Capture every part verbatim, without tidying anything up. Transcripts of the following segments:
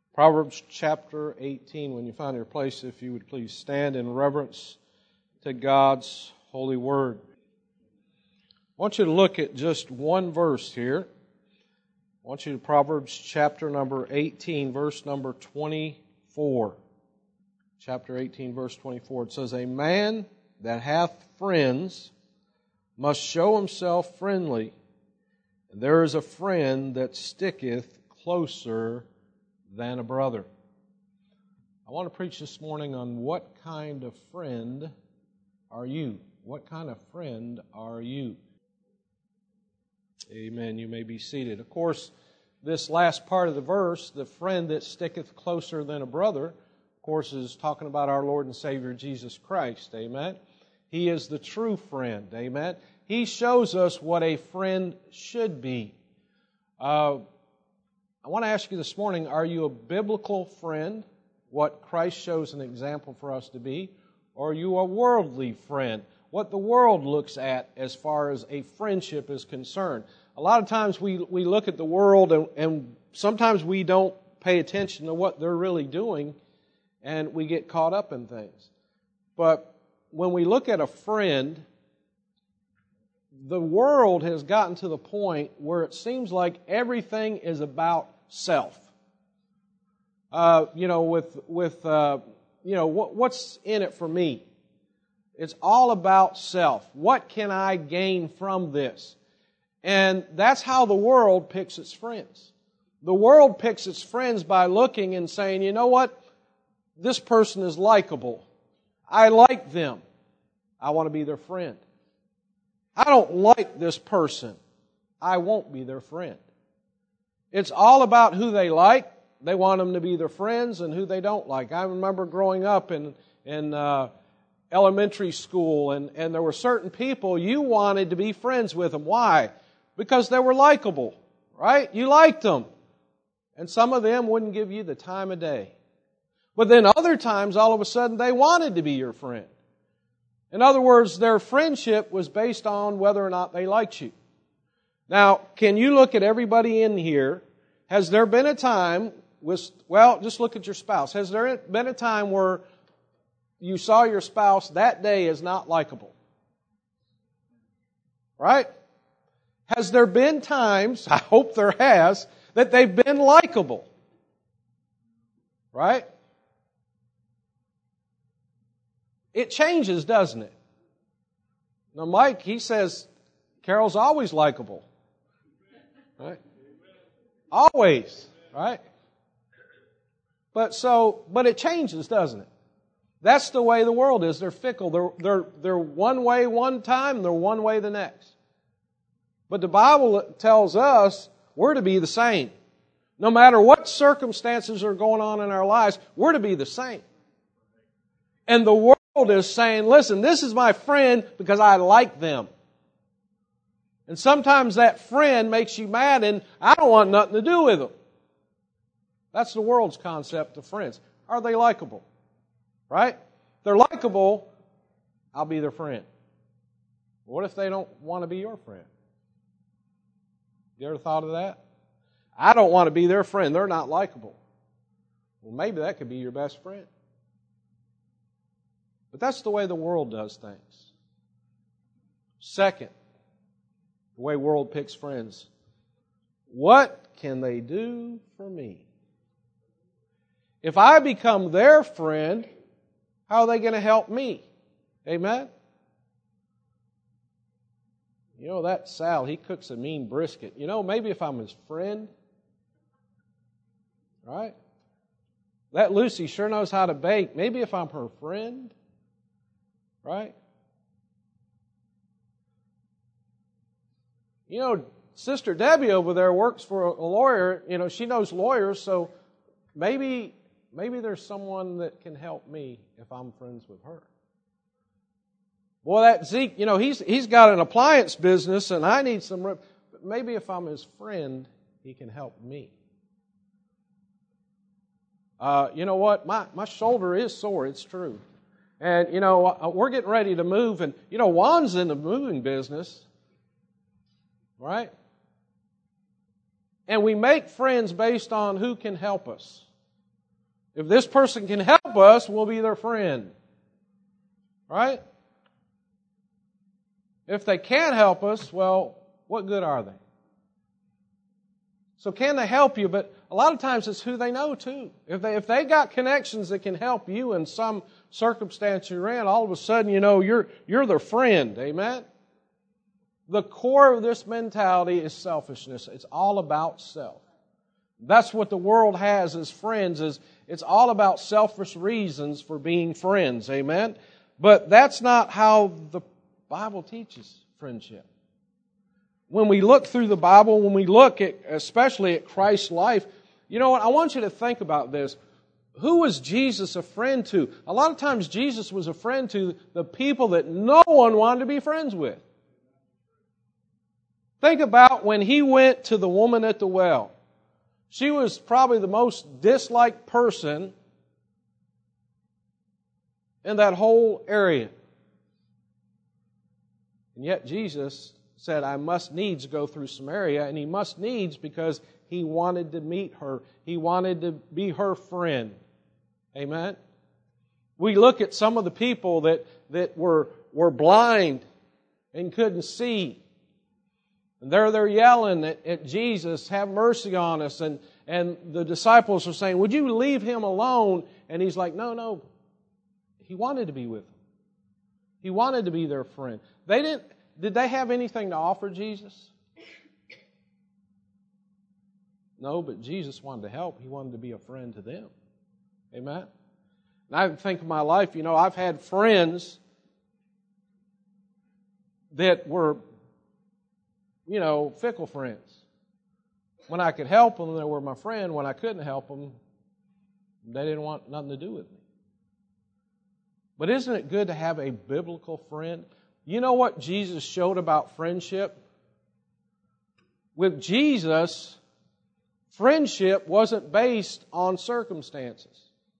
Proverbs chapter eighteen, when you find your place, if you would please stand in reverence to God's holy word. I want you to look at just one verse here. I want you to Proverbs chapter number eighteen, verse number twenty-four. Chapter eighteen, verse twenty-four. It says, "A man that hath friends must show himself friendly, and there is a friend that sticketh closer than a brother." I want to preach this morning on what kind of friend are you? What kind of friend are you? Amen. You may be seated. Of course, this last part of the verse, the friend that sticketh closer than a brother, of course, is talking about our Lord and Savior Jesus Christ. Amen. He is the true friend. Amen. He shows us what a friend should be. Uh, I want to ask you this morning, are you a biblical friend, what Christ shows an example for us to be, or are you a worldly friend, what the world looks at as far as a friendship is concerned? A lot of times we, we look at the world and, and sometimes we don't pay attention to what they're really doing and we get caught up in things. But when we look at a friend, the world has gotten to the point where it seems like everything is about self. Uh, you know, with with uh, you know, what, what's in it for me? It's all about self. What can I gain from this? And that's how the world picks its friends. The world picks its friends by looking and saying, you know what? This person is likable. I like them. I want to be their friend. I don't like this person. I won't be their friend. It's all about who they like. They want them to be their friends, and who they don't like. I remember growing up in in uh, elementary school, and, and there were certain people you wanted to be friends with them. Why? Because they were likable, right? You liked them. And some of them wouldn't give you the time of day. But then other times, all of a sudden, they wanted to be your friend. In other words, their friendship was based on whether or not they liked you. Now, can you look at everybody in here? Has there been a time, with, well, just look at your spouse. Has there been a time where you saw your spouse that day as not likable? Right? Has there been times, I hope there has, that they've been likable? Right? It changes, doesn't it? Now, Mike, he says, Carol's always likable. Right? Always. Right? But so, but it changes, doesn't it? That's the way the world is. They're fickle. They're, they're, they're one way one time, they're one way the next. But the Bible tells us we're to be the same. No matter what circumstances are going on in our lives, we're to be the same. And the world is saying, listen, this is my friend because I like them. And sometimes that friend makes you mad and I don't want nothing to do with them. That's the world's concept of friends. Are they likable? Right? If they're likable, I'll be their friend. What if they don't want to be your friend? You ever thought of that? I don't want to be their friend. They're not likable. Well, maybe that could be your best friend. But that's the way the world does things. Second, the way the world picks friends. What can they do for me? If I become their friend, how are they going to help me? Amen? You know, that Sal, he cooks a mean brisket. You know, maybe if I'm his friend, right? That Lucy sure knows how to bake. Maybe if I'm her friend, right? You know, Sister Debbie over there works for a lawyer. You know, she knows lawyers, so maybe maybe there's someone that can help me if I'm friends with her. Boy, that Zeke, you know, he's he's got an appliance business, and I need some. But maybe if I'm his friend, he can help me. Uh, you know what? My my shoulder is sore. It's true, and you know we're getting ready to move, and you know Juan's in the moving business, right? And we make friends based on who can help us. If this person can help us, we'll be their friend. Right? If they can't help us, well, what good are they? So can they help you? But a lot of times it's who they know too. If they if they got connections that can help you in some circumstance you're in, all of a sudden you know you're you're their friend. Amen? The core of this mentality is selfishness. It's all about self. That's what the world has as friends, is it's all about selfish reasons for being friends. Amen? But that's not how the Bible teaches friendship. When we look through the Bible, when we look at, especially at Christ's life, you know what? I want you to think about this. Who was Jesus a friend to? A lot of times Jesus was a friend to the people that no one wanted to be friends with. Think about when He went to the woman at the well. She was probably the most disliked person in that whole area. And yet Jesus said, I must needs go through Samaria, and He must needs because He wanted to meet her. He wanted to be her friend. Amen? We look at some of the people that, that were, were blind and couldn't see. And they're, they're yelling at, at Jesus, have mercy on us. And, and the disciples are saying, would you leave him alone? And He's like, no, no. He wanted to be with them. He wanted to be their friend. They didn't, did they have anything to offer Jesus? No, but Jesus wanted to help. He wanted to be a friend to them. Amen? And I think of my life, you know, I've had friends that were, you know, fickle friends. When I could help them, they were my friend. When I couldn't help them, they didn't want nothing to do with me. But isn't it good to have a biblical friend? You know what Jesus showed about friendship? With Jesus, friendship wasn't based on circumstances.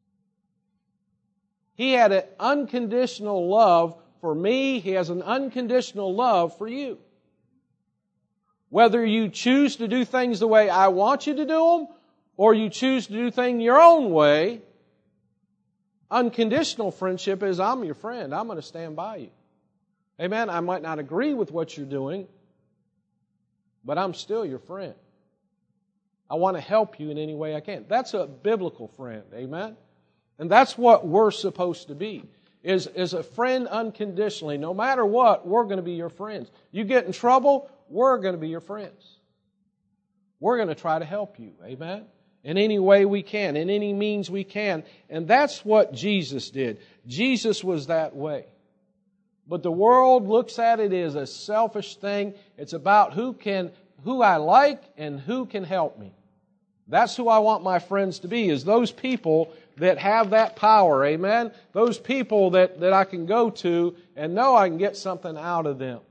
He had an unconditional love for me. He has an unconditional love for you. Whether you choose to do things the way I want you to do them, or you choose to do things your own way, unconditional friendship is, I'm your friend. I'm going to stand by you. Amen? I might not agree with what you're doing, but I'm still your friend. I want to help you in any way I can. That's a biblical friend. Amen? And that's what we're supposed to be, is, is a friend unconditionally. No matter what, we're going to be your friends. You get in trouble, we're going to be your friends. We're going to try to help you. Amen? In any way we can, in any means we can. And that's what Jesus did. Jesus was that way. But the world looks at it as a selfish thing. It's about who can, who I like and who can help me. That's who I want my friends to be, is those people that have that power. Amen? Those people that, that I can go to and know I can get something out of them.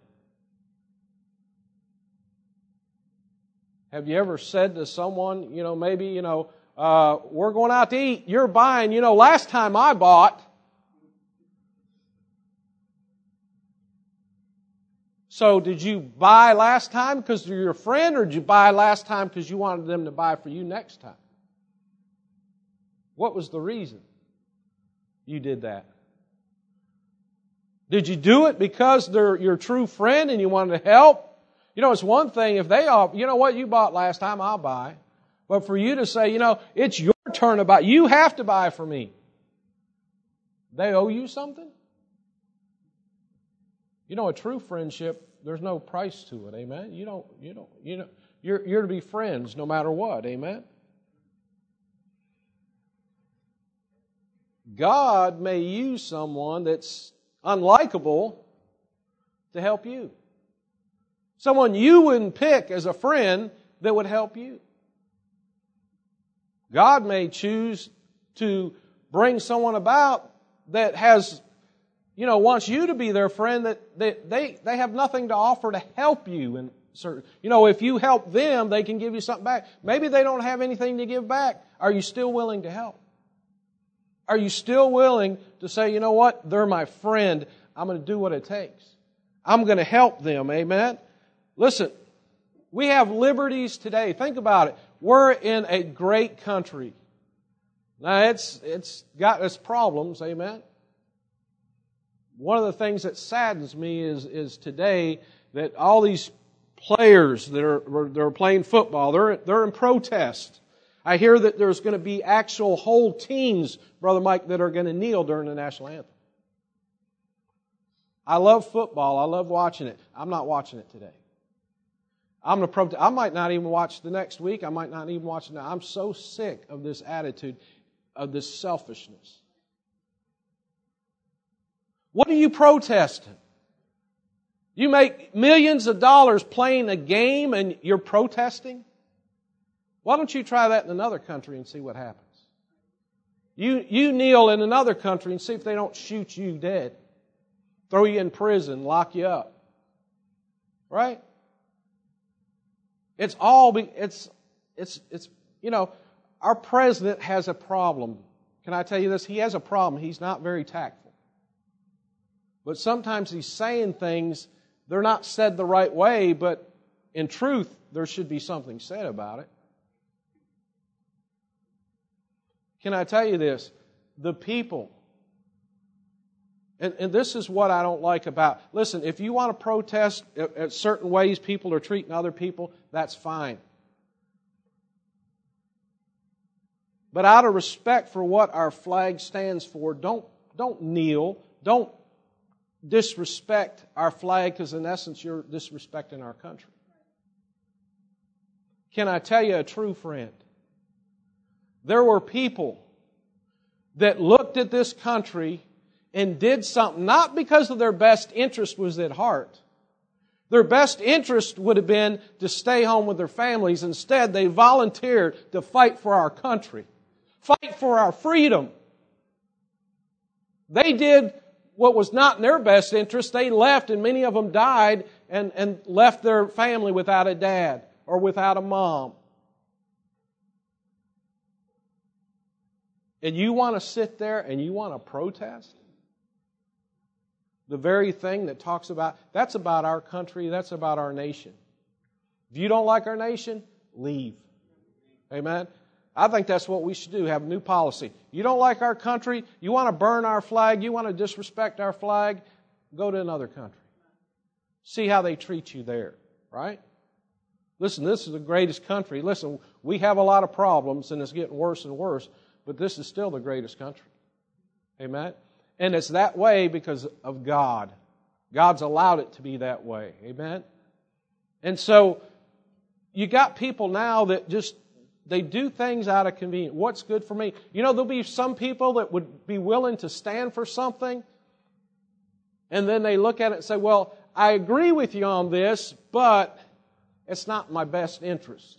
Have you ever said to someone, you know, maybe, you know, uh, we're going out to eat, you're buying, you know, last time I bought. So did you buy last time because you're your friend, or did you buy last time because you wanted them to buy for you next time? What was the reason you did that? Did you do it because they're your true friend and you wanted to help? You know, it's one thing if they offer, you know what, you bought last time, I'll buy. But for you to say, you know, it's your turn to buy, you have to buy for me. They owe you something? You know, a true friendship, there's no price to it, amen? You don't, you don't, you know, you're, you're to be friends no matter what, amen? God may use someone that's unlikable to help you. Someone you wouldn't pick as a friend that would help you. God may choose to bring someone about that has, you know, wants you to be their friend, that, that they, they have nothing to offer to help you. And certain, you know, if you help them, they can give you something back. Maybe they don't have anything to give back. Are you still willing to help? Are you still willing to say, you know what, they're my friend, I'm going to do what it takes. I'm going to help them, amen? Listen, we have liberties today. Think about it. We're in a great country. Now, it's it's got its problems, amen? One of the things that saddens me is, is today that all these players that are, that are playing football, they're, they're in protest. I hear that there's going to be actual whole teams, Brother Mike, that are going to kneel during the national anthem. I love football. I love watching it. I'm not watching it today. I'm going to protest. I might not even watch the next week. I might not even watch it now. I'm so sick of this attitude, of this selfishness. What are you protesting? You make millions of dollars playing a game and you're protesting? Why don't you try that in another country and see what happens? You, you kneel in another country and see if they don't shoot you dead. Throw you in prison, lock you up. Right? It's all, be, it's, it's, it's, you know, our president has a problem. Can I tell you this? He has a problem. He's not very tactful. But sometimes he's saying things, they're not said the right way, but in truth, there should be something said about it. Can I tell you this? The people, and, and this is what I don't like about, listen, if you want to protest at, at certain ways people are treating other people, that's fine. But out of respect for what our flag stands for, don't, don't kneel, don't disrespect our flag, because in essence you're disrespecting our country. Can I tell you a true friend? There were people that looked at this country and did something, not because of their best interest was at heart. Their best interest would have been to stay home with their families. Instead, they volunteered to fight for our country, fight for our freedom. They did what was not in their best interest. They left, and many of them died and, and left their family without a dad or without a mom. And you want to sit there and you want to protest? The very thing that talks about, that's about our country, that's about our nation. If you don't like our nation, leave. Amen? I think that's what we should do, have a new policy. You don't like our country, you want to burn our flag, you want to disrespect our flag, go to another country. See how they treat you there, right? Listen, this is the greatest country. Listen, we have a lot of problems and it's getting worse and worse, but this is still the greatest country. Amen? And it's that way because of God. God's allowed it to be that way. Amen? And so, you got people now that just, they do things out of convenience. What's good for me? You know, there'll be some people that would be willing to stand for something, and then they look at it and say, well, I agree with you on this, but it's not in my best interest.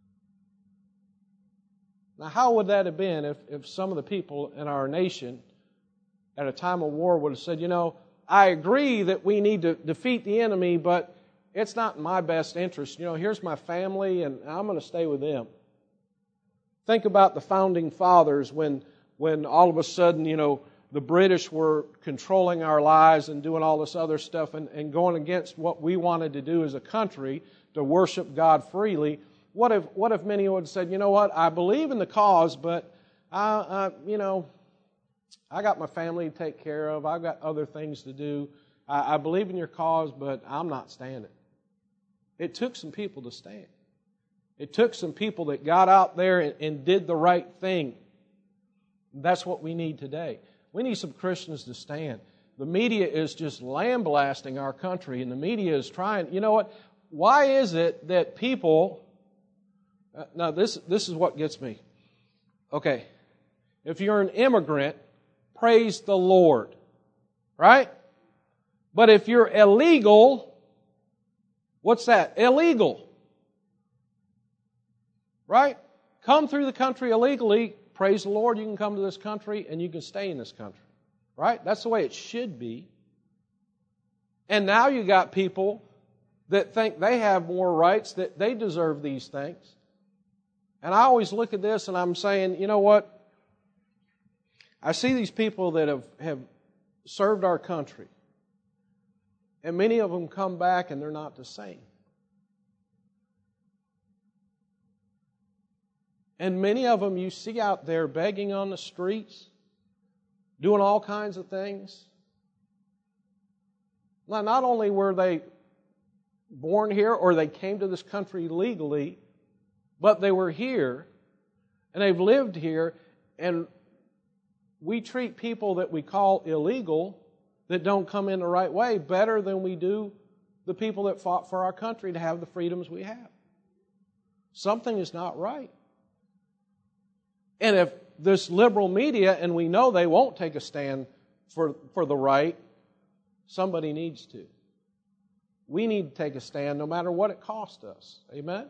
Now, how would that have been if, if some of the people in our nation at a time of war would have said, you know, I agree that we need to defeat the enemy, but it's not in my best interest. You know, here's my family, and I'm going to stay with them. Think about the founding fathers when, when all of a sudden, you know, the British were controlling our lives and doing all this other stuff and, and going against what we wanted to do as a country to worship God freely. What if what if many would have said, you know what, I believe in the cause, but I, I you know, I got my family to take care of. I've got other things to do. I, I believe in your cause, but I'm not standing. It took some people to stand. It took some people that got out there and, and did the right thing. That's what we need today. We need some Christians to stand. The media is just lambasting our country, and the media is trying. You know what? Why is it that people... Uh, now, this this is what gets me. Okay, if you're an immigrant, praise the Lord, right? But if you're illegal, what's that? Illegal, right? Come through the country illegally, praise the Lord, you can come to this country and you can stay in this country, right? That's the way it should be. And now you got people that think they have more rights, that they deserve these things. And I always look at this and I'm saying, you know what? I see these people that have, have served our country. And many of them come back and they're not the same. And many of them you see out there begging on the streets, doing all kinds of things. Now, not only were they born here or they came to this country legally, but they were here and they've lived here, and we treat people that we call illegal, that don't come in the right way, better than we do the people that fought for our country to have the freedoms we have. Something is not right. And if this liberal media, and we know they won't take a stand for, for the right, somebody needs to. We need to take a stand no matter what it costs us. Amen?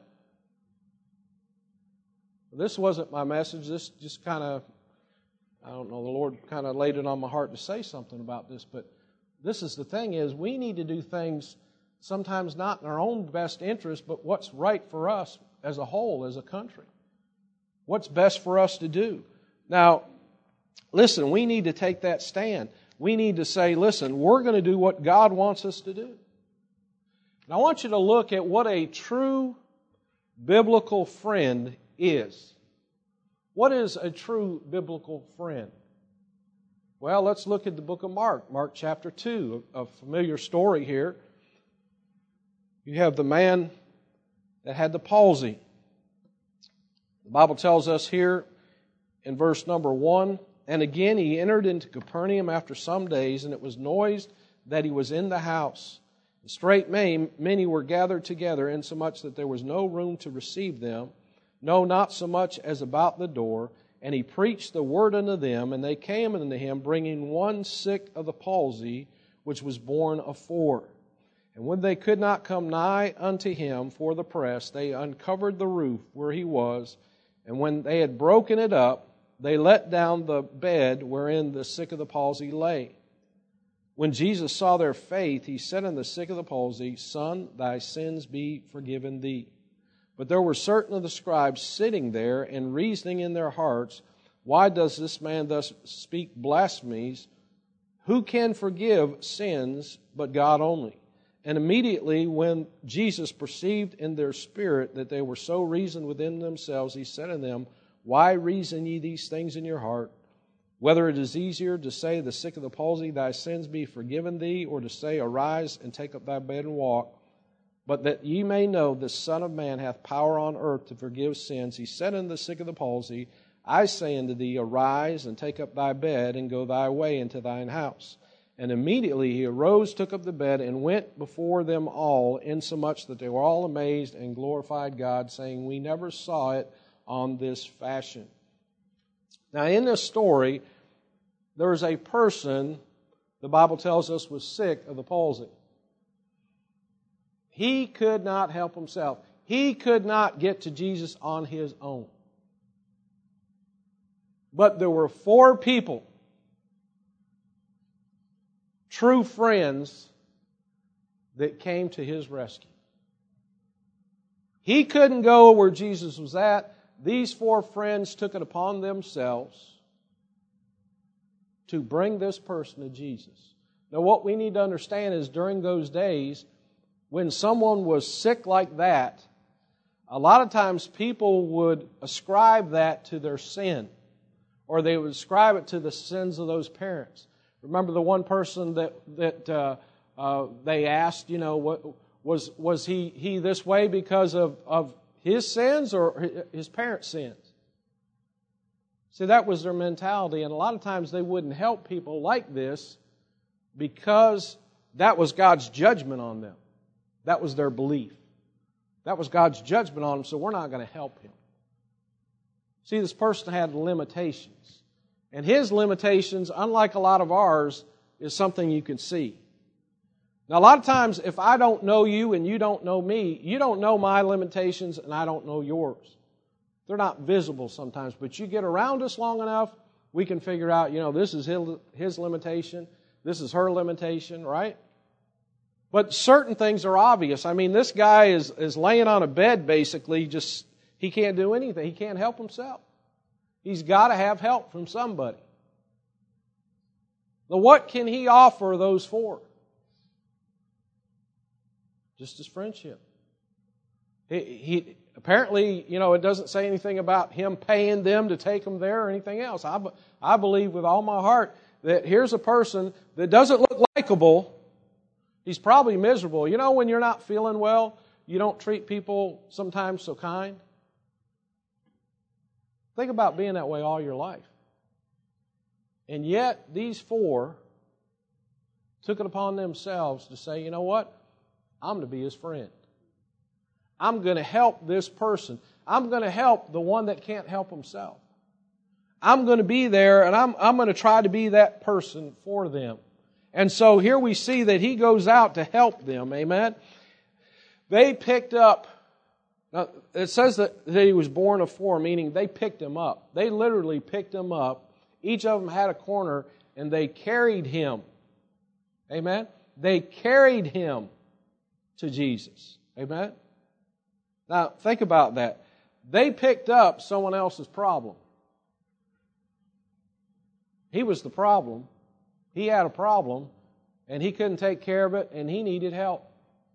This wasn't my message. This just kind of, I don't know, the Lord kind of laid it on my heart to say something about this. But this is the thing is, we need to do things sometimes not in our own best interest, but what's right for us as a whole, as a country. What's best for us to do. Now, listen, we need to take that stand. We need to say, listen, we're going to do what God wants us to do. And I want you to look at what a true biblical friend is. What is a true biblical friend? Well, let's look at the book of Mark, Mark chapter two, a familiar story here. You have the man that had the palsy. The Bible tells us here in verse number one, and again he entered into Capernaum after some days, and it was noised that he was in the house. And straightway many were gathered together, insomuch that there was no room to receive them, no, not so much as about the door. And he preached the word unto them, and they came unto him, bringing one sick of the palsy, which was born of four. And when they could not come nigh unto him for the press, they uncovered the roof where he was, and when they had broken it up, they let down the bed wherein the sick of the palsy lay. When Jesus saw their faith, he said unto the sick of the palsy, Son, thy sins be forgiven thee. But there were certain of the scribes sitting there and reasoning in their hearts, Why does this man thus speak blasphemies? Who can forgive sins but God only? And immediately when Jesus perceived in their spirit that they were so reasoned within themselves, he said unto them, Why reason ye these things in your heart? Whether it is easier to say the sick of the palsy, Thy sins be forgiven thee, or to say, Arise and take up thy bed and walk. But that ye may know the Son of Man hath power on earth to forgive sins, he said unto the sick of the palsy, I say unto thee, Arise and take up thy bed, and go thy way into thine house. And immediately he arose, took up the bed, and went before them all, insomuch that they were all amazed and glorified God, saying, We never saw it on this fashion. Now in this story, there is a person, the Bible tells us, was sick of the palsy. He could not help himself. He could not get to Jesus on his own. But there were four people, true friends, that came to his rescue. He couldn't go where Jesus was at. These four friends took it upon themselves to bring this person to Jesus. Now what we need to understand is during those days, when someone was sick like that, a lot of times people would ascribe that to their sin, or they would ascribe it to the sins of those parents. Remember the one person that that uh, uh, they asked, you know, what, was was he he this way because of, of his sins or his parents' sins? See, that was their mentality, and a lot of times they wouldn't help people like this because that was God's judgment on them. That was their belief. That was God's judgment on them, so we're not going to help him. See, this person had limitations. And his limitations, unlike a lot of ours, is something you can see. Now, a lot of times, if I don't know you and you don't know me, you don't know my limitations and I don't know yours. They're not visible sometimes, but you get around us long enough, we can figure out, you know, this is his, his limitation, this is her limitation, right? But certain things are obvious. I mean, this guy is, is laying on a bed, basically, just, he can't do anything. He can't help himself. He's got to have help from somebody. Now, what can he offer those four? Just his friendship. He, he apparently, you know, it doesn't say anything about him paying them to take them there or anything else. I, I believe with all my heart that here's a person that doesn't look likable. He's probably miserable. You know, when you're not feeling well, you don't treat people sometimes so kind. Think about being that way all your life. And yet, these four took it upon themselves to say, you know what? I'm going to be his friend. I'm going to help this person. I'm going to help the one that can't help himself. I'm going to be there, and I'm, I'm going to try to be that person for them. And so here we see that he goes out to help them. Amen? They picked up, now it says that, that he was born of four, meaning they picked him up. They literally picked him up. Each of them had a corner, and they carried him. Amen? They carried him to Jesus. Amen? Now, think about that. They picked up someone else's problem. He was the problem. He had a problem, and he couldn't take care of it, and he needed help.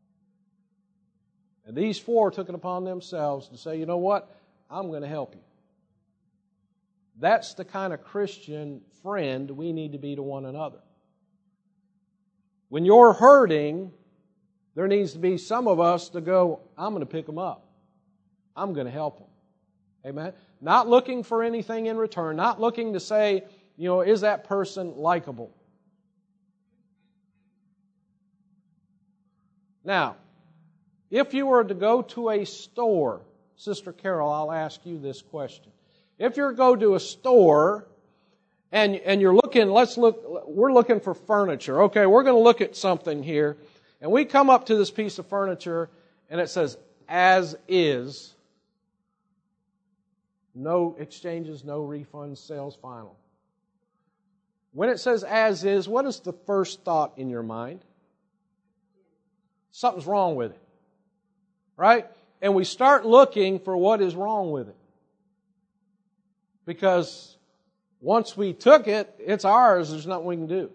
And these four took it upon themselves to say, you know what? I'm going to help you. That's the kind of Christian friend we need to be to one another. When you're hurting, there needs to be some of us to go, I'm going to pick them up. I'm going to help them. Amen? Not looking for anything in return. Not looking to say, you know, is that person likable? Now, if you were to go to a store, Sister Carol, I'll ask you this question. If you go to a store and, and you're looking, let's look, we're looking for furniture. Okay, we're going to look at something here. And we come up to this piece of furniture and it says, as is, no exchanges, no refunds, sales final. When it says as is, what is the first thought in your mind? Something's wrong with it. Right? And we start looking for what is wrong with it. Because once we took it, it's ours. There's nothing we can do.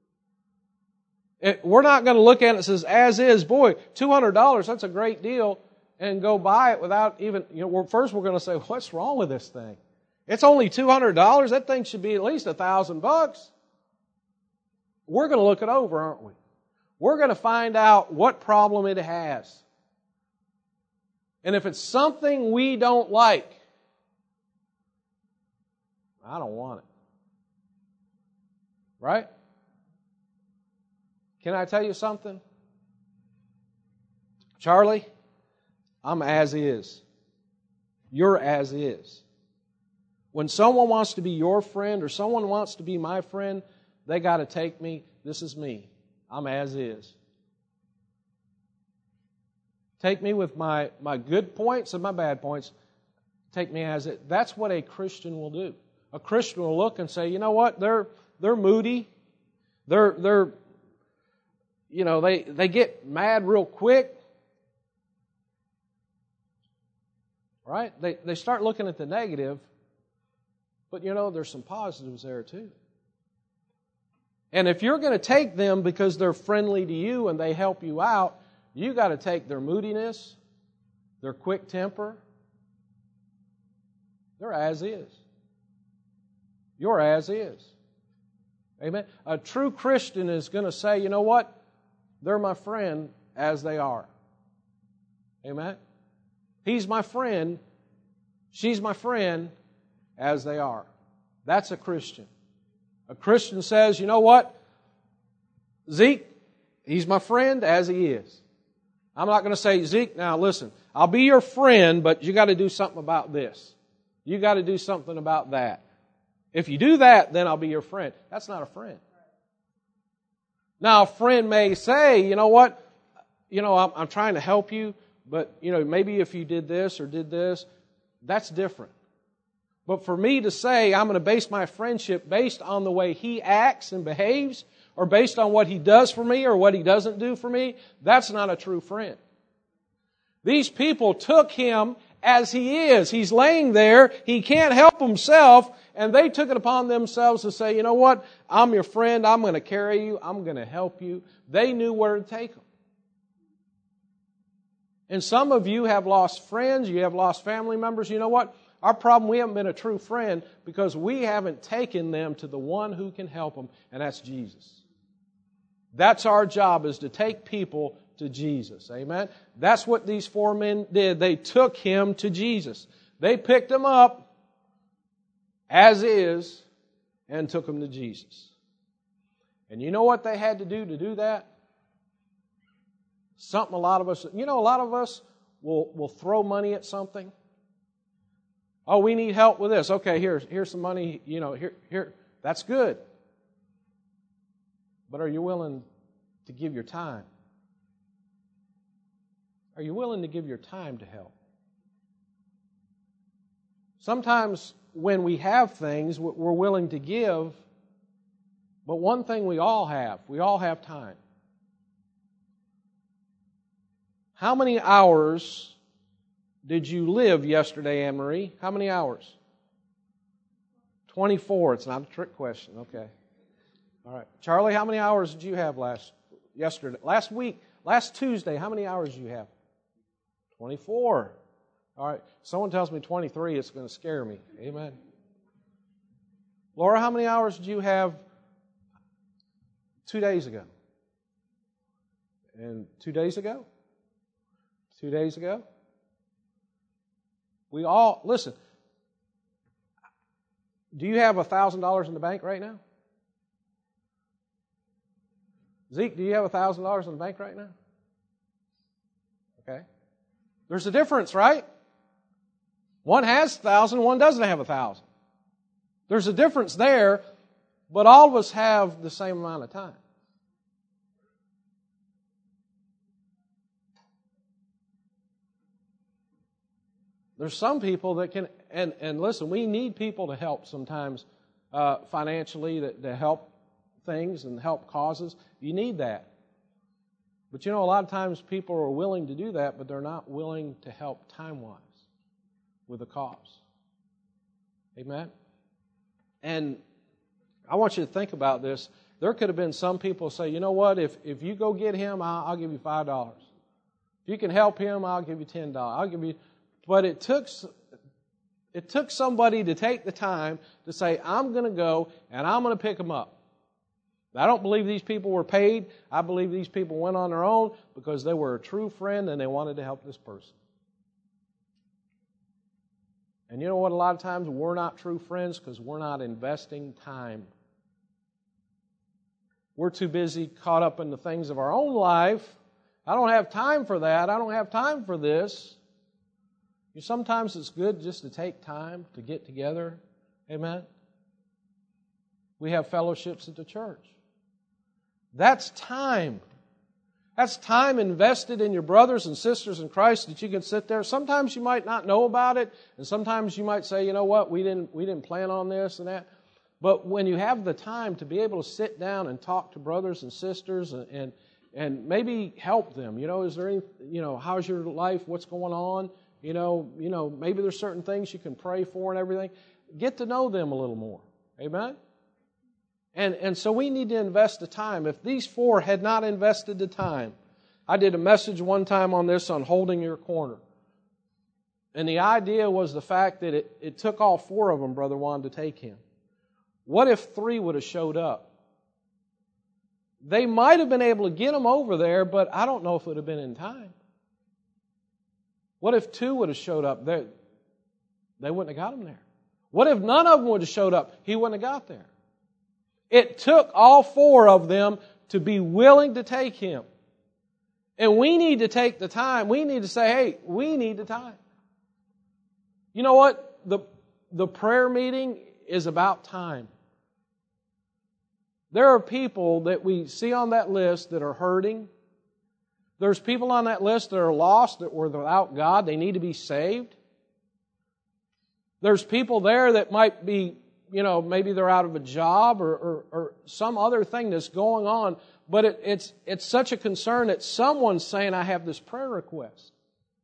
It, we're not going to look at it and says, as is, boy, two hundred dollars, that's a great deal, and go buy it without even, you know, we're, first we're going to say, what's wrong with this thing? It's only two hundred dollars. That thing should be at least a thousand bucks. We're going to look it over, aren't we? We're going to find out what problem it has. And if it's something we don't like, I don't want it. Right? Can I tell you something? Charlie, I'm as is. You're as is. When someone wants to be your friend or someone wants to be my friend, they got to take me. This is me. I'm as is. Take me with my, my good points and my bad points. Take me as it. That's what a Christian will do. A Christian will look and say, you know what? They're they're moody. They're they're you know, they, they get mad real quick. Right? They they start looking at the negative, but you know, there's some positives there too. And if you're going to take them because they're friendly to you and they help you out, you got to take their moodiness, their quick temper. They're as is. You're as is. Amen. A true Christian is going to say, you know what? They're my friend as they are. Amen. He's my friend. She's my friend as they are. That's a Christian. A Christian says, you know what? Zeke, he's my friend as he is. I'm not going to say, Zeke, now listen, I'll be your friend, but you got to do something about this. You got to do something about that. If you do that, then I'll be your friend. That's not a friend. Now, a friend may say, you know what? You know, I'm, I'm trying to help you, but, you know, maybe if you did this or did this, that's different. But for me to say I'm going to base my friendship based on the way he acts and behaves, or based on what he does for me or what he doesn't do for me, that's not a true friend. These people took him as he is. He's laying there. He can't help himself. And they took it upon themselves to say, you know what? I'm your friend. I'm going to carry you. I'm going to help you. They knew where to take him. And some of you have lost friends, you have lost family members. You know what? Our problem, we haven't been a true friend because we haven't taken them to the one who can help them, and that's Jesus. That's our job, is to take people to Jesus. Amen? That's what these four men did. They took him to Jesus. They picked him up as is and took him to Jesus. And you know what they had to do to do that? Something a lot of us, you know, a lot of us will, will throw money at something. Oh, we need help with this. Okay, here's, here's some money, you know, here, here, that's good. But are you willing to give your time? Are you willing to give your time to help? Sometimes when we have things, we're willing to give, but one thing we all have, we all have time. How many hours did you live yesterday, Anne-Marie? How many hours? twenty-four. It's not a trick question. Okay. All right. Charlie, how many hours did you have last yesterday? Last week, last Tuesday, how many hours did you have? twenty-four. All right. Someone tells me twenty-three, it's going to scare me. Amen. Laura, how many hours did you have two days ago? And two days ago? Two days ago? We all, listen, do you have one thousand dollars in the bank right now? Zeke, do you have one thousand dollars in the bank right now? Okay. There's a difference, right? One has one thousand, one doesn't have one thousand. There's a difference there, but all of us have the same amount of time. There's some people that can, and, and listen, we need people to help sometimes uh, financially, to, to help things and help causes. You need that. But you know, a lot of times people are willing to do that, but they're not willing to help time-wise with a cause. Amen? And I want you to think about this. There could have been some people say, you know what, if, if you go get him, I'll, I'll give you five dollars. If you can help him, I'll give you ten dollars. I'll give you... But it took it took somebody to take the time to say, I'm going to go and I'm going to pick them up. I don't believe these people were paid. I believe these people went on their own because they were a true friend and they wanted to help this person. And you know what? A lot of times we're not true friends because we're not investing time. We're too busy caught up in the things of our own life. I don't have time for that. I don't have time for this. Sometimes it's good just to take time to get together. Amen? We have fellowships at the church. That's time. That's time invested in your brothers and sisters in Christ that you can sit there. Sometimes you might not know about it, and sometimes you might say, you know what, we didn't we didn't plan on this and that. But when you have the time to be able to sit down and talk to brothers and sisters and and, and maybe help them, you know, is there any, you know, how's your life? What's going on? You know, you know, maybe there's certain things you can pray for and everything. Get to know them a little more. Amen? And and so we need to invest the time. If these four had not invested the time, I did a message one time on this, on holding your corner. And the idea was the fact that it, it took all four of them, Brother Juan, to take him. What if three would have showed up? They might have been able to get him over there, but I don't know if it would have been in time. What if two would have showed up? They, they wouldn't have got him there. What if none of them would have showed up? He wouldn't have got there. It took all four of them to be willing to take him. And we need to take the time. We need to say, hey, we need the time. You know what? The, the prayer meeting is about time. There are people that we see on that list that are hurting. There's people on that list that are lost, that were without God. They need to be saved. There's people there that might be, you know, maybe they're out of a job or, or, or some other thing that's going on. But it, it's, it's such a concern that someone's saying, I have this prayer request.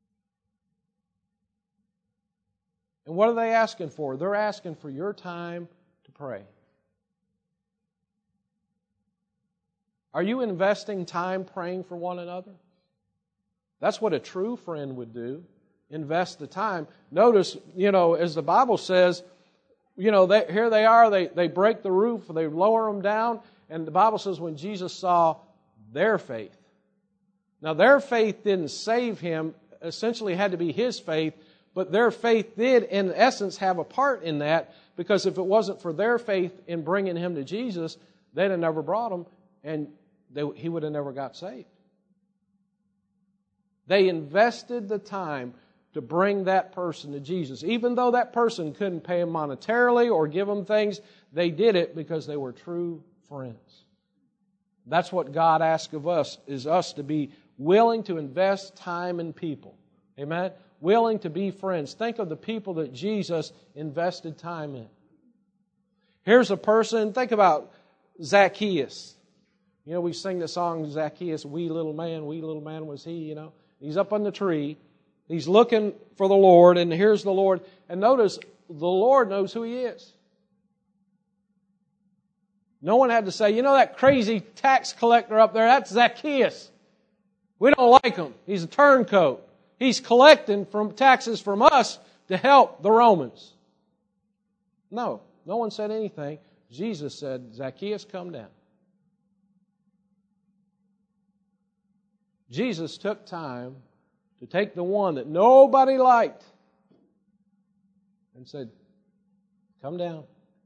And what are they asking for? They're asking for your time to pray. Are you investing time praying for one another? That's what a true friend would do. Invest the time. Notice, you know, as the Bible says, you know, they, here they are, they, they break the roof, they lower them down, and the Bible says when Jesus saw their faith. Now, their faith didn't save him, essentially had to be his faith, but their faith did, in essence, have a part in that, because if it wasn't for their faith in bringing him to Jesus, they'd have never brought him, and they, he would have never got saved. They invested the time to bring that person to Jesus. Even though that person couldn't pay him monetarily or give him things, they did it because they were true friends. That's what God asks of us, is us to be willing to invest time in people. Amen? Willing to be friends. Think of the people that Jesus invested time in. Here's a person, think about Zacchaeus. You know, we sing the song, Zacchaeus, wee little man, wee little man was he, you know. He's up on the tree. He's looking for the Lord, and here's the Lord. And notice, the Lord knows who He is. No one had to say, you know that crazy tax collector up there, that's Zacchaeus. We don't like him. He's a turncoat. He's collecting from taxes from us to help the Romans. No, no one said anything. Jesus said, Zacchaeus, come down. Jesus took time to take the one that nobody liked and said, come down.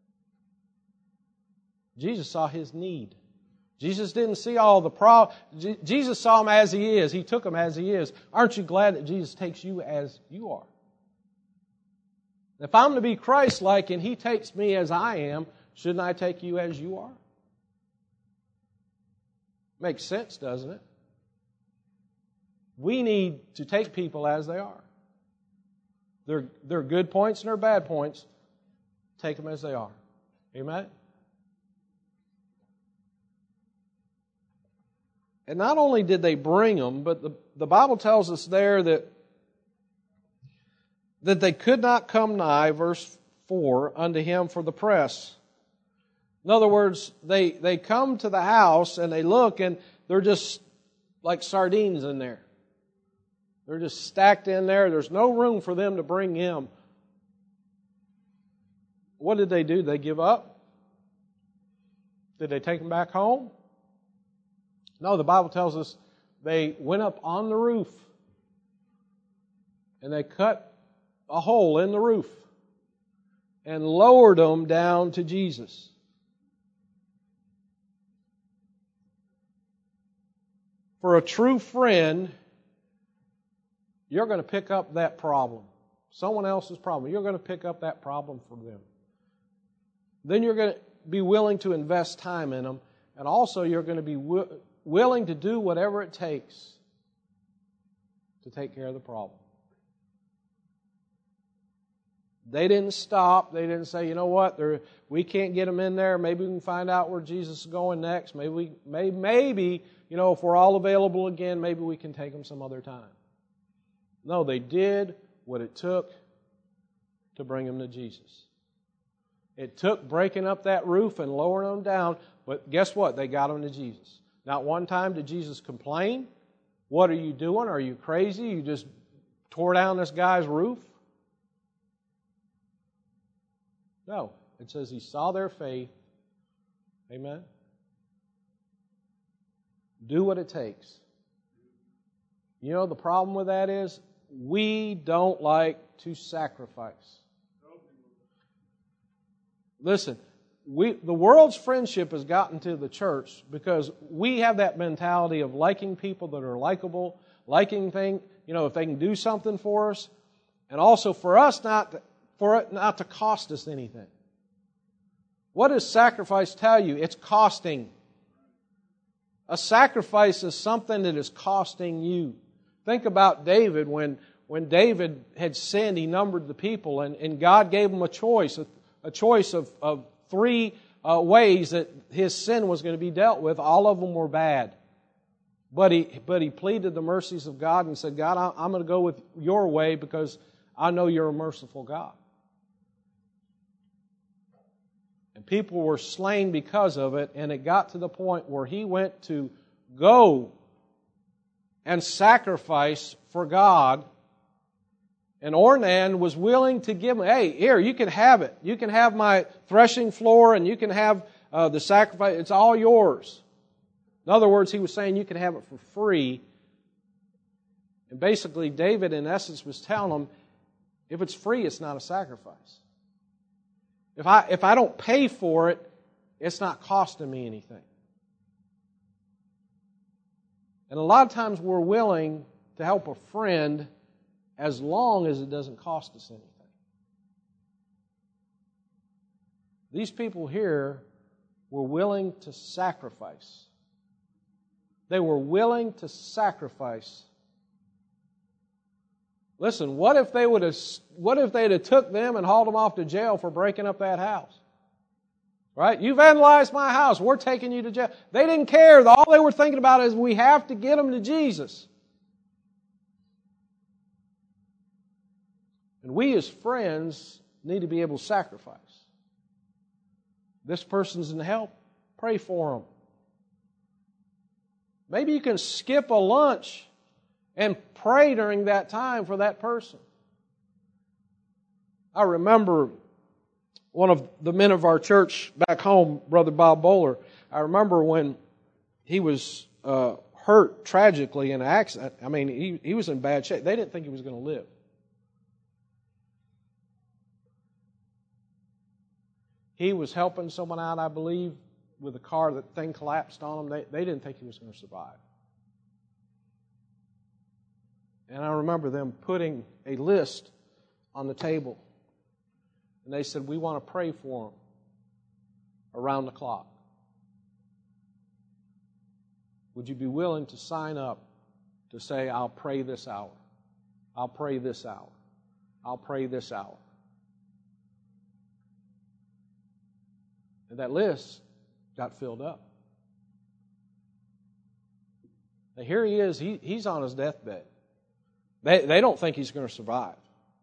Jesus saw his need. Jesus didn't see all the problems. Jesus saw him as he is. He took him as he is. Aren't you glad that Jesus takes you as you are? If I'm to be Christ-like and He takes me as I am, shouldn't I take you as you are? Makes sense, doesn't it? We need to take people as they are. They're, they're good points and they're bad points. Take them as they are. Amen? And not only did they bring them, but the, the Bible tells us there that, that they could not come nigh, verse four, unto him for the press. In other words, they, they come to the house and they look and they're just like sardines in there. They're just stacked in there. There's no room for them to bring him. What did they do? They give up? Did they take him back home? No, the Bible tells us they went up on the roof and they cut a hole in the roof and lowered them down to Jesus. For a true friend, you're going to pick up that problem. Someone else's problem. You're going to pick up that problem for them. Then you're going to be willing to invest time in them. And also you're going to be wi- willing to do whatever it takes to take care of the problem. They didn't stop. They didn't say, you know what, They're, we can't get them in there. Maybe we can find out where Jesus is going next. Maybe, we, maybe, maybe, you know, if we're all available again, maybe we can take them some other time. No, they did what it took to bring them to Jesus. It took breaking up that roof and lowering them down, but guess what? They got them to Jesus. Not one time did Jesus complain. What are you doing? Are you crazy? You just tore down this guy's roof? No. It says he saw their faith. Amen? Do what it takes. You know the problem with that is we don't like to sacrifice. Listen, we the world's friendship has gotten to the church because we have that mentality of liking people that are likable, liking things, you know, if they can do something for us, and also for us not to, for it not to cost us anything. What does sacrifice tell you? It's costing. A sacrifice is something that is costing you. Think about David. When, when David had sinned, he numbered the people, and, and God gave him a choice, a, a choice of, of three uh, ways that his sin was going to be dealt with. All of them were bad. But he, but he pleaded the mercies of God and said, God, I, I'm going to go with your way because I know you're a merciful God. And people were slain because of it, and it got to the point where he went to go and sacrifice for God. And Ornan was willing to give him, hey, here, you can have it. You can have my threshing floor and you can have uh, the sacrifice. It's all yours. In other words, he was saying you can have it for free. And basically, David, in essence, was telling him, if it's free, it's not a sacrifice. If I, if I don't pay for it, it's not costing me anything. And a lot of times we're willing to help a friend as long as it doesn't cost us anything. These people here were willing to sacrifice. They were willing to sacrifice. Listen, what if they would have what if they'd have took them and hauled them off to jail for breaking up that house? Right? You've vandalized my house. We're taking you to jail. They didn't care. All they were thinking about is we have to get them to Jesus. And we as friends need to be able to sacrifice. This person's in help. Pray for them. Maybe you can skip a lunch and pray during that time for that person. I remember one of the men of our church back home, Brother Bob Bowler. I remember when he was uh, hurt tragically in an accident. I mean, he, he was in bad shape. They didn't think he was going to live. He was helping someone out, I believe, with a car. That thing collapsed on him. They, they didn't think he was going to survive. And I remember them putting a list on the table. And they said, we want to pray for him around the clock. Would you be willing to sign up to say, I'll pray this hour. I'll pray this hour. I'll pray this hour. And that list got filled up. And here he is. He, he's on his deathbed. They, they don't think he's going to survive.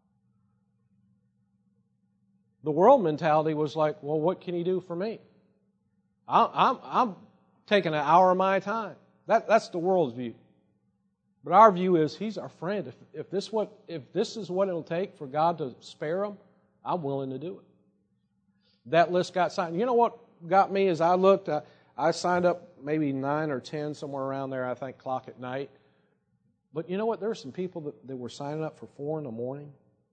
The world mentality was like, well, what can he do for me? I, I'm, I'm taking an hour of my time. That, that's the world's view. But our view is he's our friend. If, if, this what, if this is what it'll take for God to spare him, I'm willing to do it. That list got signed. You know what got me as I looked? I, I signed up maybe nine or ten, somewhere around there, I think, clock at night. But you know what? There were some people that, that were signing up for four in the morning.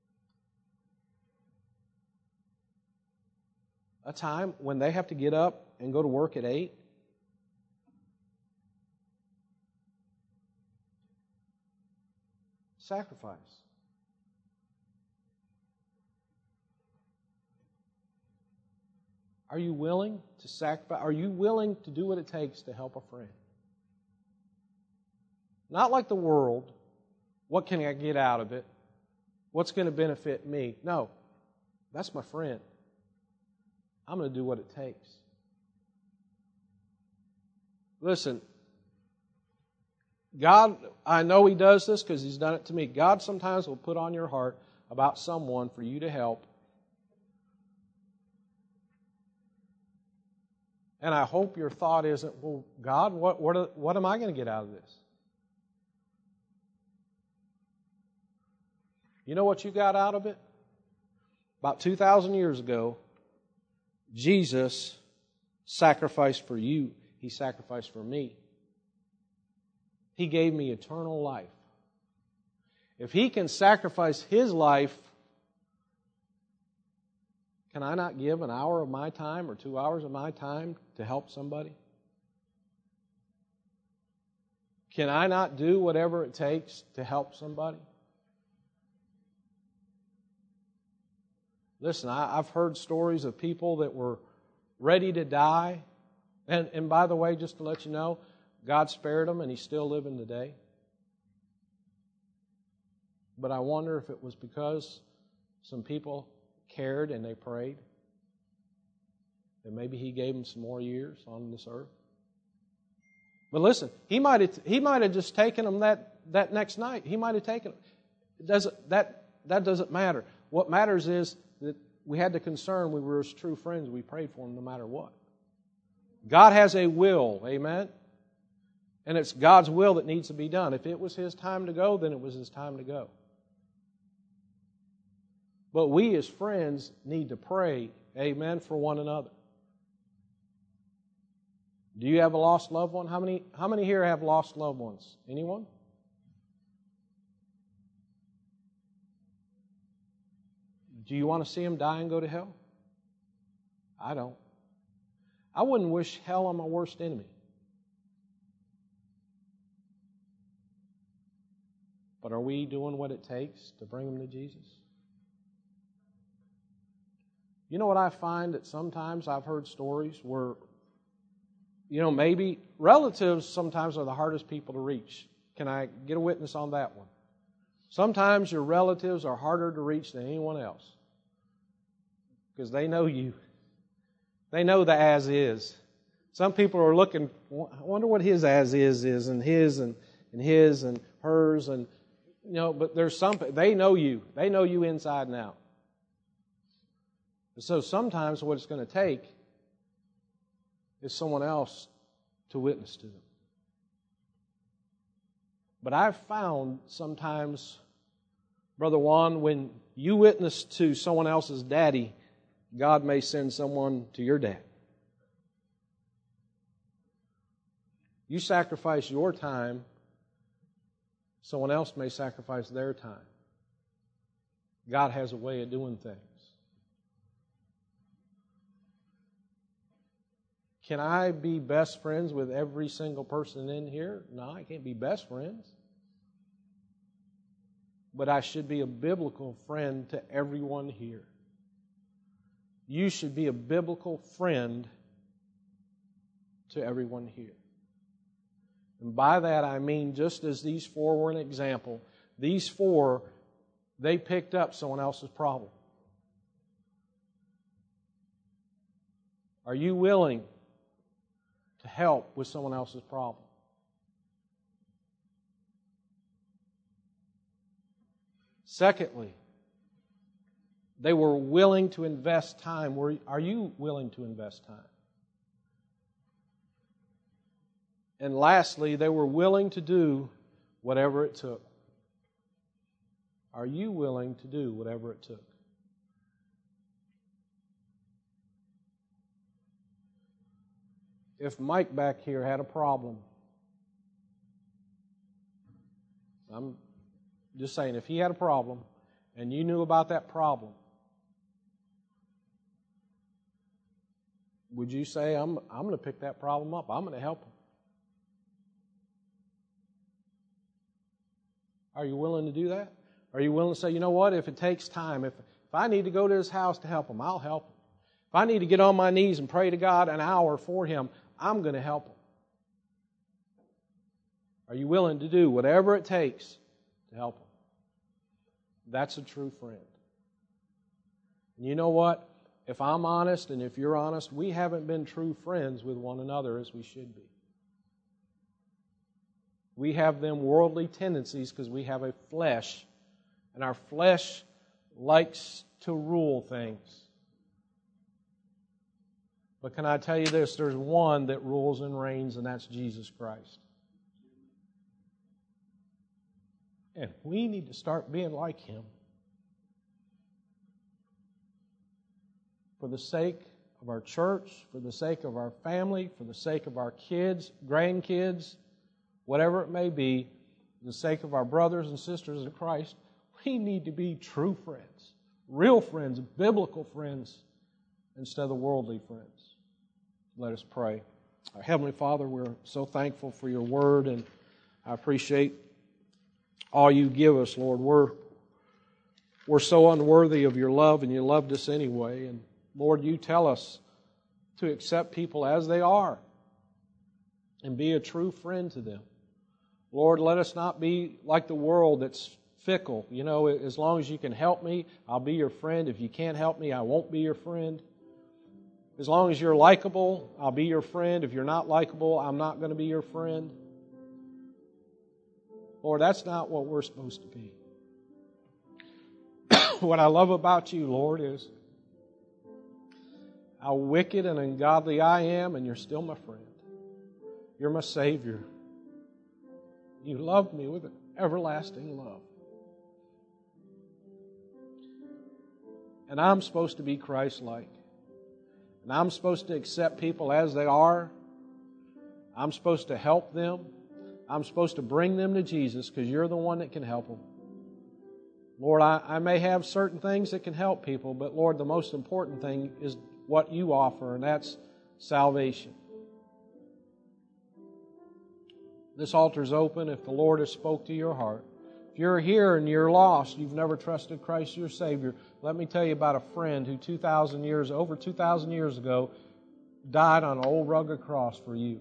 A time when they have to get up and go to work at eight. Sacrifice. Are you willing to sacrifice? Are you willing to do what it takes to help a friend? Not like the world. What can I get out of it? What's going to benefit me? No. That's my friend. I'm going to do what it takes. Listen, God, I know He does this because He's done it to me. God sometimes will put on your heart about someone for you to help. And I hope your thought isn't, well, God, what, what, what am I going to get out of this? You know what you got out of it? About two thousand years ago, Jesus sacrificed for you. He sacrificed for me. He gave me eternal life. If He can sacrifice His life, can I not give an hour of my time or two hours of my time to help somebody? Can I not do whatever it takes to help somebody? Listen, I, I've heard stories of people that were ready to die. And, and by the way, just to let you know, God spared them and He's still living today. But I wonder if it was because some people cared and they prayed. And maybe He gave them some more years on this earth. But listen, He might have, he might have just taken them that, that next night. He might have taken them. It doesn't, that, that doesn't matter. What matters is that we had the concern we were His true friends. We prayed for Him no matter what. God has a will. Amen? And it's God's will that needs to be done. If it was His time to go, then it was His time to go. But we as friends need to pray, amen, for one another. Do you have a lost loved one? How many, how many here have lost loved ones? Anyone? Do you want to see them die and go to hell? I don't. I wouldn't wish hell on my worst enemy. But are we doing what it takes to bring them to Jesus? You know what I find that sometimes I've heard stories where, you know, maybe relatives sometimes are the hardest people to reach. Can I get a witness on that one? Sometimes your relatives are harder to reach than anyone else because they know you. They know the as is. Some people are looking, I wonder what his as is is, and his and, and his and hers, and you know, but there's some, they know you. They know you inside and out. So sometimes what it's going to take is someone else to witness to them. But I've found sometimes, Brother Juan, when you witness to someone else's daddy, God may send someone to your dad. You sacrifice your time, someone else may sacrifice their time. God has a way of doing things. Can I be best friends with every single person in here? No, I can't be best friends. But I should be a biblical friend to everyone here. You should be a biblical friend to everyone here. And by that I mean, just as these four were an example, these four, they picked up someone else's problem. Are you willing to help with someone else's problem? Secondly, they were willing to invest time. Are you willing to invest time? And lastly, they were willing to do whatever it took. Are you willing to do whatever it took? If Mike back here had a problem, I'm just saying, if he had a problem and you knew about that problem, would you say, I'm, I'm going to pick that problem up, I'm going to help him? Are you willing to do that? Are you willing to say, you know what, if it takes time, if, if I need to go to his house to help him, I'll help him. If I need to get on my knees and pray to God an hour for him, I'm going to help him. Are you willing to do whatever it takes to help him? That's a true friend. And you know what? If I'm honest and if you're honest, we haven't been true friends with one another as we should be. We have them worldly tendencies because we have a flesh, and our flesh likes to rule things. But can I tell you this? There's one that rules and reigns, and that's Jesus Christ. And we need to start being like Him. For the sake of our church, for the sake of our family, for the sake of our kids, grandkids, whatever it may be, for the sake of our brothers and sisters in Christ, we need to be true friends, real friends, biblical friends, instead of worldly friends. Let us pray. Our Heavenly Father, we're so thankful for your word, and I appreciate all you give us, Lord. We're, we're so unworthy of your love, and you loved us anyway. And Lord, you tell us to accept people as they are and be a true friend to them. Lord, let us not be like the world that's fickle. You know, as long as you can help me, I'll be your friend. If you can't help me, I won't be your friend. As long as you're likable, I'll be your friend. If you're not likable, I'm not going to be your friend. Lord, that's not what we're supposed to be. What I love about you, Lord, is how wicked and ungodly I am, and you're still my friend. You're my Savior. You loved me with an everlasting love. And I'm supposed to be Christ-like. And I'm supposed to accept people as they are. I'm supposed to help them. I'm supposed to bring them to Jesus because you're the one that can help them. Lord, I, I may have certain things that can help people, but Lord, the most important thing is what you offer, and that's salvation. This altar is open if the Lord has spoke to your heart. If you're here and you're lost, you've never trusted Christ your Savior, let me tell you about a friend who two thousand years, over two thousand years ago, died on an old rugged cross for you.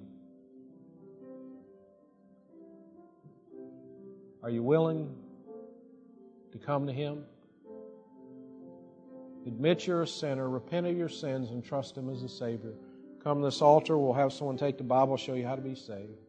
Are you willing to come to Him? Admit you're a sinner, repent of your sins, and trust Him as a Savior. Come to this altar, we'll have someone take the Bible, show you how to be saved.